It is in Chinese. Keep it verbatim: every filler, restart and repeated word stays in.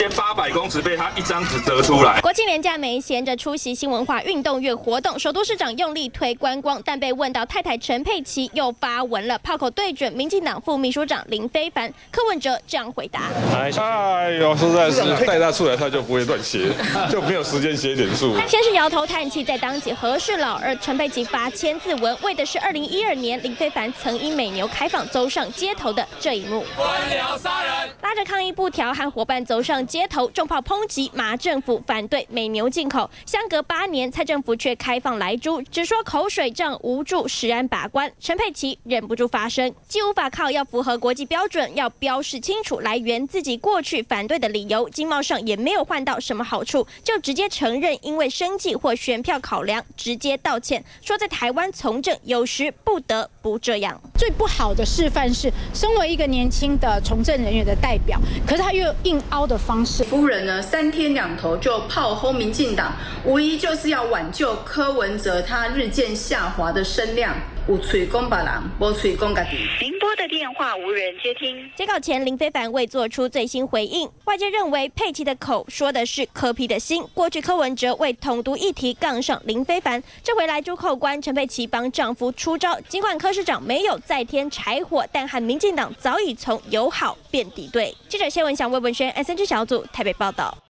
八百公尺被他一张纸折出来。 国庆连假没闲着出席新文化运动月活动，首都市长用力推观光，但被问到太太陈佩琪又发文了，炮口对准民进党副秘书长林非凡。柯文哲这样回答： 哎呦，实在是带他出来，他就不会乱写，就没有时间写点数。 先是摇头叹气，再当起和事佬。而陈佩琪发千字文，为的是二零一二年林非凡曾因美牛开放走上街头的这一幕。官僚杀人，拉着抗议布条和伙伴走上街头，重炮抨击马政府反对美牛进口。相隔八年，蔡政府却开放莱猪，只说口水仗无助食安把关。陈佩琪忍不住发声，既无法靠要符合国际标准，要标示清楚来源自己过去反对的理由，经贸上也没有换到什么好处，就直接承认因为生计或选票考量，直接道歉，说在台湾从政有时不得不这样。 最不好的示范是，身为一个年轻的从政人员的代表，可是他又硬凹的方式。 夫人呢，三天两头就炮轰民进党，无疑就是要挽救柯文哲他日渐下滑的声量。有嘴讲别人，无嘴讲家己。 您拨的电话无人接听。 截稿前，林非凡未做出最新回应。外界认为佩琪的口说的是柯 P 的心。过去柯文哲为统独议题杠上林非凡，这回来猪扣关，陈佩琪帮丈夫出招。尽管柯市长没有再添柴火，但和民进党早已从友好变敌对。记者谢文祥、魏文轩 S N G 小组台北报道。